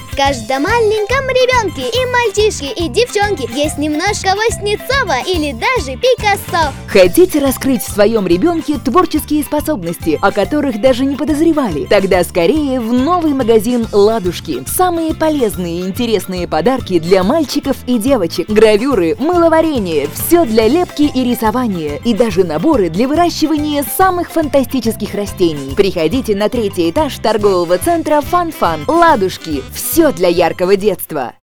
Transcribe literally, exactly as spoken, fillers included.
В каждом маленьком ребенке и мальчишке, и девчонке есть немножко Васнецова или даже Пикассо. Хотите раскрыть в своем ребенке творческие способности, о которых даже не подозревали? Тогда скорее в новый магазин «Ладушки». Самые полезные и интересные подарки для мальчиков и девочек. Гравюры, мыловарение, все для лепки и рисования. И даже наборы для выращивания самых фантастических растений. Приходите на третий этаж торгового центра «Фан-Фан». «Ладушки». Все для яркого детства.